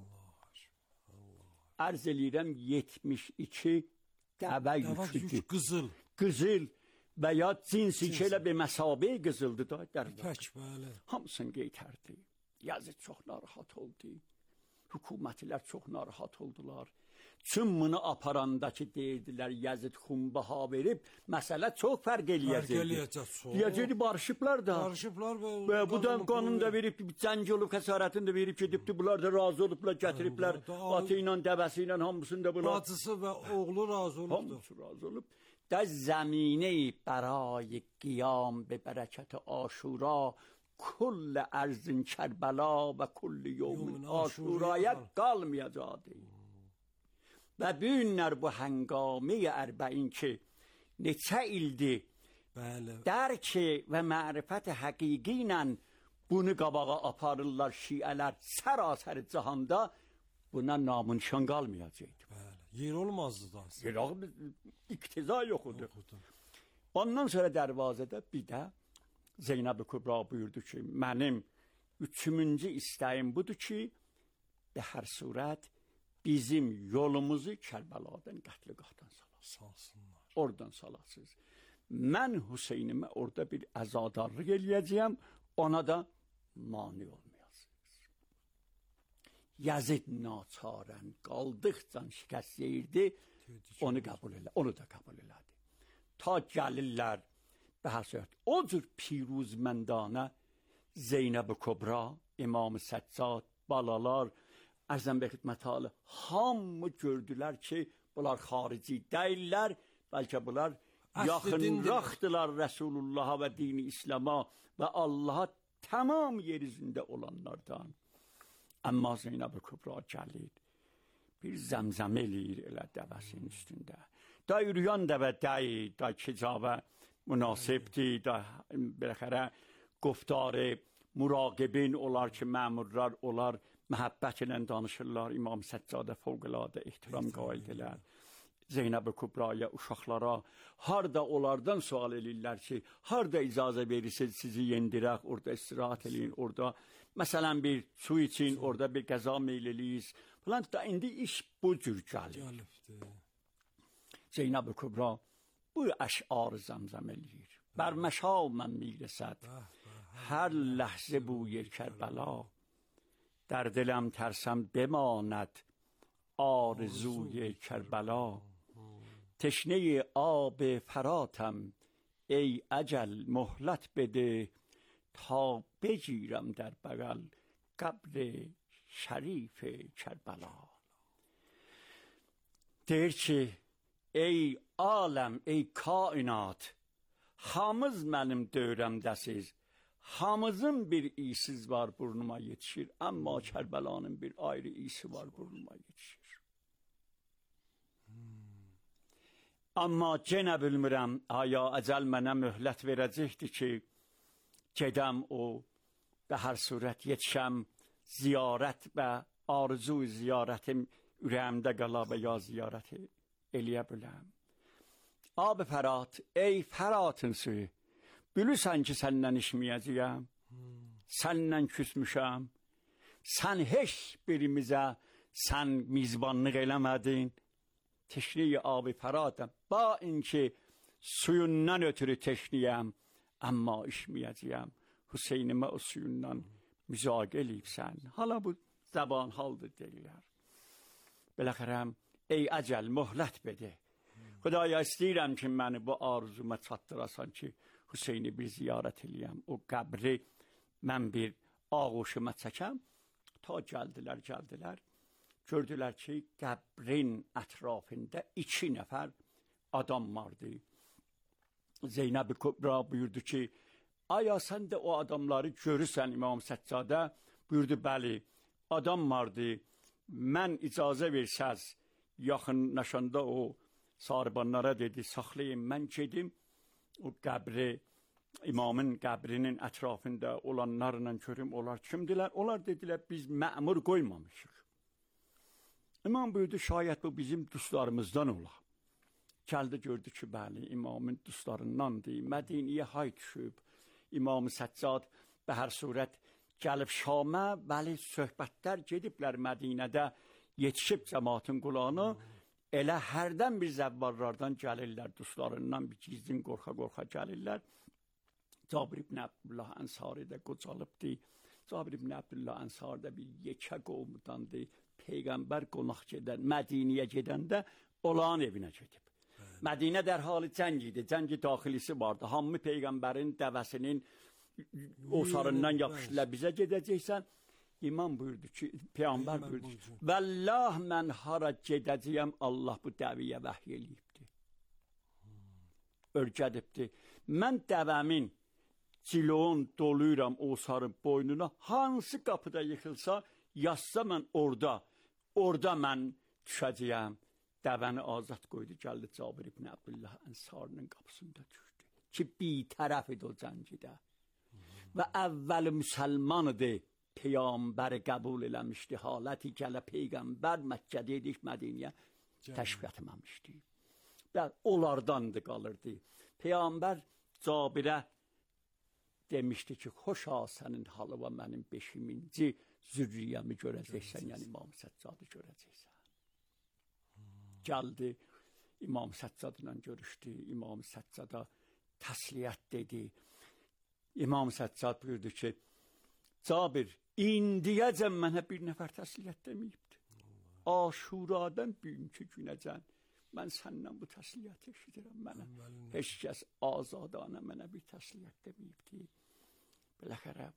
Ərz eləyirəm 72 dəvə yüküdür. Qızıl və ya cinsi ilə bir məsabə qızıldı da dərdə. Hamısını qeytərdi. Yazıq çox narahat oldu. Hükümətlər çox narahat oldular. Tüm bunu aparandakı deyirdilər, Yazid xumbaha verib, məsələ çox fərq eləyəcəkdir. Deyəcəkdir, barışıblar da. Və bu da qanun da verib, cəng olub, xəsarətini də verib, gedibdir, bunlar da razı olublar, gətiriblər, atı ilə, dəvəsi ilə, hamısını da bunlar. Bacısı və oğlu razı olubdur. Hamısı razı olub. Da zəminə-i bəray qiyam be bərəkət Aşura, kull ərzin Kərbəla və kull yevmin Aşuraya qalmayacaqdır. Və bu günlər bu həngaməyə ərbəin ki, neçə ildir dərki və mərifət həqiqi ilə bunu qabağa aparırlar şiələr sərasər cahanda, buna namunşan qalmayacaqdır. Yer olmazdı da. Yer iqtiza yoxudur. Ondan sonra dərvazədə bir də Zeynəb-i Kubra buyurdu ki, mənim üçüncü istəyim budur ki, be hər surət bizim yolumuzu Kərbəladan, qətliqahdan salasınlar. Oradan salasınız. Mən Hüseynimə orada bir əzadarlıq eləyəcəyəm, ona da mani olmayasınız. Yazid naçarən qaldıqca şikəst yeyirdi, onu da qəbul elədi. Ta gəlirlər, bəhəsət, o cür piruzməndana Zeynəb-i Kubra, İmam-ı Səccad, balalar, ərzən və xidmətalı, hamı gördülər ki, bunlar xarici deyirlər, bəlkə bunlar yaxınraqdılar Rəsulullaha və dini İslam'a və Allaha tamam yeryüzündə olanlardan. Amma Zeynəb-i Kubra gəlir, bir zəmzəm eləyir elə dəvəsinin üstündə. Da yürüyan dəvə deyir, da kicavə münasibdir, da biləxərə qoftarı, muraqibin olar ki, məmurlar olar, məhəbbət ilə danışırlar, İmam Səccadə fövqəladə ehtiram qaydilər. Zeynəb-i Kubraya, uşaqlara, harda onlardan sual edirlər ki, harda icazə verirsiniz, sizi yendirək, orada istirahat eləyin, orada, məsələn, bir su için, orada bir qəza meyləliyiz, falan da indi iş bu cür gəlir. Zeynəb-i Kubra bu əşarı zəmzəm eləyir. Bərməşa mən miyrəsəd, hər ləhzə bu yer Kərbəla, در دلم ترسم بماند آرزوی کربلا تشنه آب فراتم ای اجل مهلت بده تا بگیرم در بغل قبر شریف کربلا deyir ki ey aləm ey kainat hamız mənim dövrəmdəsiz hamızın bir iysiz var burnuma yetişir. Amma Kərbəlanın bir ayrı iyisi var burnuma yetişir. Amma yenə bilmirəm, aya əcəl mənə möhlət verəcəkdir ki, gedəm o, və hər surət yetişəm, ziyarət və arzu ziyarətim ürəyimdə qala və ya ziyarəti eləyə biləm. Abi Fərat, ey Fəratın suyu, bilirsən ki, səndən işməyəcəyəm, səndən küsmüşəm, sən heç birimizə sən mizbanlıq eləmədin, teşniyi abi Fəratəm, ba inki suyundan ötürü teşniyəm, amma işməyəcəyəm, Hüseynimə o suyundan müzaqə eləyibsən, hala bu zəban haldır deyirlər. Biləxərəm, ey əcəl, möhlət bedi, Xudaya istəyirəm ki, məni bu arzuma çatdırasan ki, Hüseyni bir ziyarət eləyəm, o qəbri mən bir ağuşuma çəkəm, ta gəldilər, gördülər ki, qəbrin ətrafında 2 nəfər adam vardı. Zeynəb-i Kubra buyurdu ki, aya sən də o adamları görürsən İmam Səccadə? Buyurdu, bəli, adam vardı, mən icazə versəz, yaxınlaşanda o sarbanlara dedi, saxlayın, mən gedim, o qəbri, imamın qəbrinin ətrafında olanlarla görüm, onlar kimdilər? Onlar dedilər, biz məmur qoymamışıq. İmam buyurdu, şayət bu bizim dostlarımızdan ola. Gəldi, gördü ki, bəli, imamın dostlarındandır, Mədiniyə hay düşüb, İmam-ı Səccad bə hər surət gəlib Şamə, bəli, söhbətlər gediblər Mədinədə, yetişib cəmaatın qulağına, elə hərdən bir zəvvarlardan gəlirlər, dostlarından bir gizlin qorxa-qorxa gəlirlər. Cabir ibn Abdullah Ənsari də qocalıbdı. Cabir ibn Abdullah Ənsari də bir yekə qovmudandı. Peyğəmbər qonaq gedən, Mədiniyə gedəndə olağan evinə gedib. Mədinə dərhalı cəng idi, cəngi daxilisi vardı. Hamı Peyğəmbərin dəvəsinin osarından yapışdılar, bizə gedəcəksən. İmam buyurdu ki, Peyğəmbər buyurdu ki, vəllah mən hara gedəcəyəm, Allah bu dəviyə vəhy eləyibdir. Örgədibdir. Mən dəvəmin ciloğun doluyuram osarın boynuna, hansı qapıda yıxılsa, yazsa mən orada mən düşəcəyəm. Dəvəni azad qoydu, gəldi Cabir ibn Abdullah Ənsarinin qapısında düşdü. Ki, bir tərəf idi o cəngidə. Və əvvəl müsəlmanıdır, Peyğəmbəri qəbul eləmişdi, haləti gələ Peyğəmbər Məkkədə edik, Mədiniyə təşrif etməmişdi. Və onlardandı qalırdı. Peyğəmbər Cabirə demişdi ki, xoşa sənin halı və mənim 5-ci zürriyyəmi görəcəksən, yəni İmam Səccadı görəcəksən. Gəldi, İmam Səccadla görüşdü, İmam Səccada təsliyyət dedi. İmam Səccad buyurdu ki, Cabir, indiyəcən mənə bir nəfər təsliyyət deməyibdir. Aşuradan bugünkü günəcən mən səndən bu təsliyyəti eşidirəm mənə. Heç kəs azadanə mənə bir təsliyyət deməyibdir. Biləxərə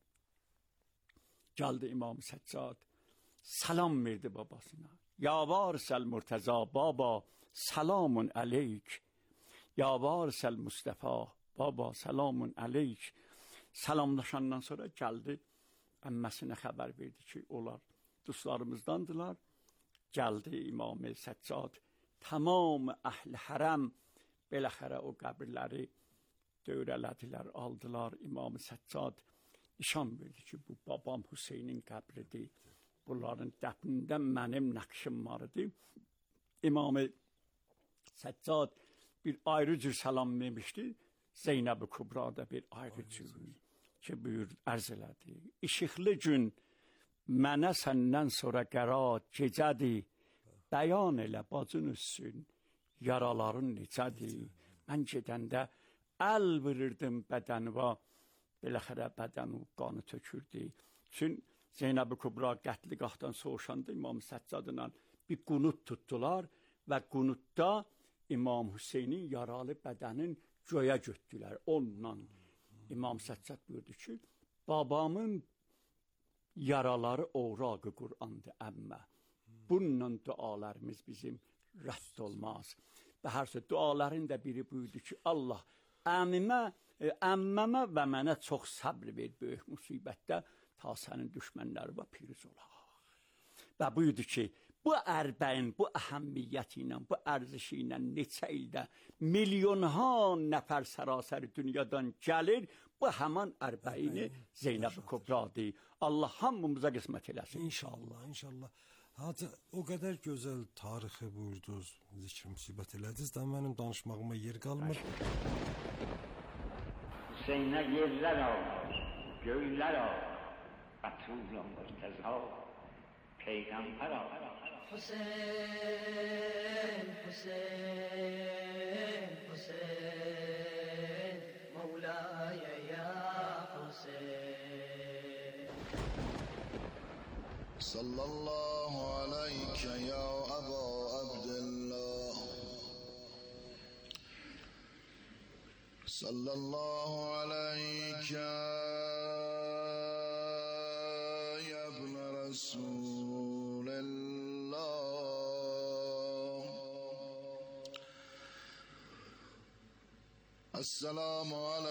gəldi İmam Səccad, salam verdi babasına. Ya varisəl Murtəza baba, salamun əleyk. Ya varisəl Mustafa baba, salamun əleyk. Salamlaşandan sonra gəldi, əmməsinə xəbər verdi ki, onlar dostlarımızdandılar. Gəldi İmam-ı Səccad, tamam əhl-i hərəm, beləxərə o qəbirləri dövrələdilər, aldılar. İmam-ı Səccad nişan verdi ki, bu babam Hüseynin qəbridir. Bunların dəfnində mənim nəqşim vardı. İmam-ı Səccad bir ayrı cür salam vermişdi. Zeynəb-i Kubra da bir ayrı cür ki, buyur, ərz elədi. İşıqlı gün mənə səndən sonra qərar gecədir. Bəyan elə bacın üssün, yaraların necədir. Mən gedəndə əl verirdim bədənvə, beləxərə bədəni qanı tökürdü. Çün Zeynəb-i Kubra qətliqahdan soğuşanda İmam Səccadla bir qunut tutdular və qunutda İmam Hüseynin yaralı bədənin göyə götdülər. Onunla İmam Səccad buyurdu ki, babamın yaraları oğraqı Qur'andır əmmə. Bununla dualarımız bizim rədd olmaz. Və hər şey duaların da biri buyurdu ki, Allah əmməmə və mənə çox səbr ver böyük müsibətdə, ta sənin düşmənləri və piriz olaq. Və buyurdu ki, bu ərbəyin, bu əhəmmiyyəti ilə, bu ərzişi ilə neçə ildə milyonha nəfər sərasər dünyadan gəlir, bu həman ərbəyini Zeynəb-i Kubradır. Allah hamımıza qismət eləsin. İnşallah, inşallah. Hacı, o qədər gözəl tarixi buyurdunuz, zikr müsibət elədiniz də mənim danışmağıma yer qalmır. Hüseynə yerlər alır, göylər alır. Atul Murtəza, Peyğəmbər alır. Hüseyn, Hüseyn, Hüseyn, Mevlaya ya Hüseyn. Sallallahu aleyke ya Aba Abdullah. Sallallahu aleyke Resulullah. السلام على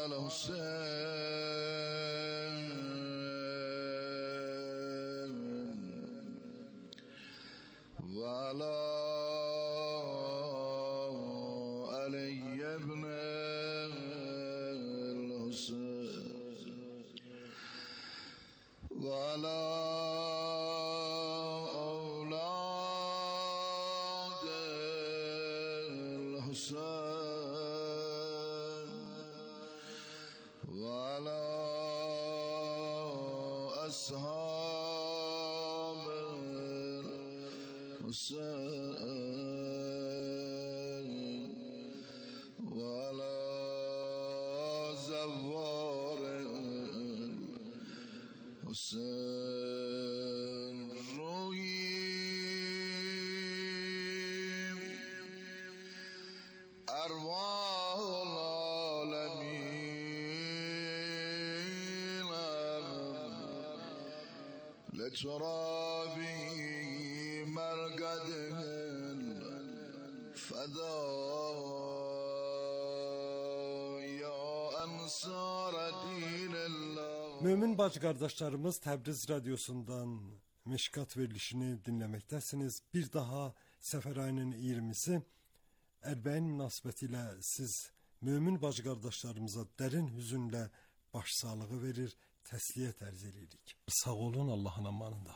الحسين وعلى علي ابن الحسين وعلى أولاد الحسين وعلى أصحاب الحسين وعلى زوار الحسين روحي أرواح العالمين لترابي مرقد الفداء يا أنصار دين الله. Mömin bacı qardaşlarımız Təbriz radiosundan Mişkat verilişini dinləməkdəsiniz. Bir daha səfər ayının 20-si Ərbəin münasibətilə siz mömin bacı qardaşlarımıza dərin hüzünlə başsağlığı verir, təsliyyət ərz edirik. Sağ olun, Allahın amanında.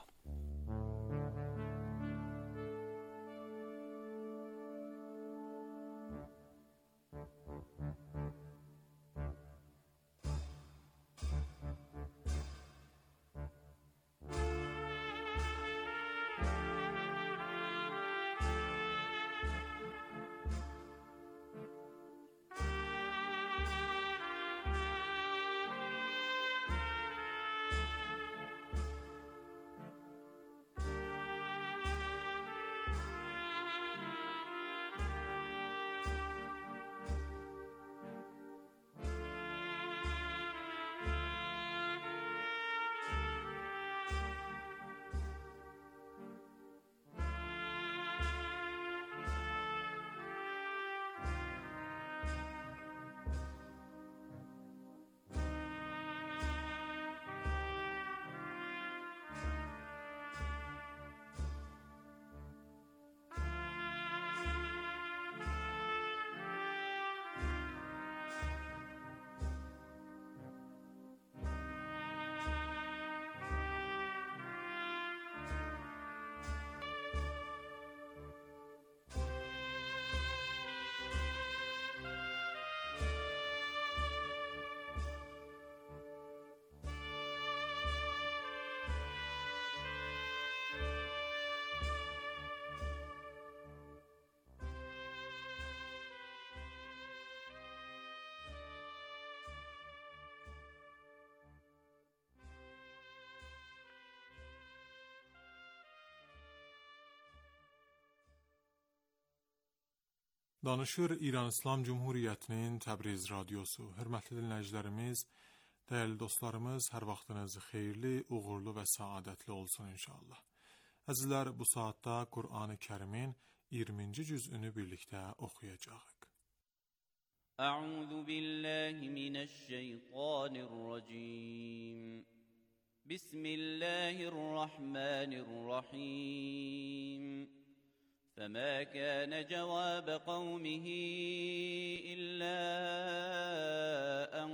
Danışır İran İslam Cumhuriyyətinin Təbriz radiosu. Hörmətli dinləyicilərimiz, dəyərli dostlarımız, hər vaxtınız xeyirli, uğurlu və səadətli olsun inşallah. Əzizlər, bu saatda Qur'an-ı Kərimin 20-ci cüzünü birlikdə oxuyacağıq. Əûzu billahi minəşşeytanirracim. Bismillahirrahmanirrahim. فما كان جواب قومه إلا أن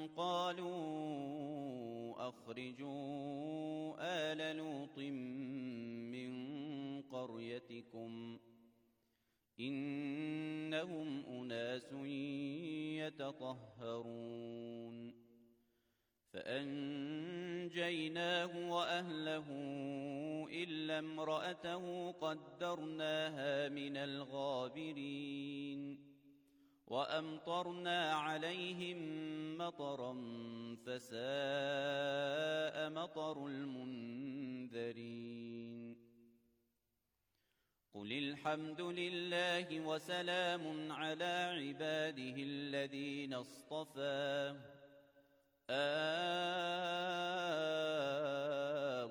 قالوا أخرجوا آل لوط من قريتكم إنهم أناس يتطهرون فأنجيناه وأهله إلا امرأته قدرناها من الغابرين وأمطرنا عليهم مطرا فساء مطر المنذرين قل الحمد لله وسلام على عباده الذين اصطفى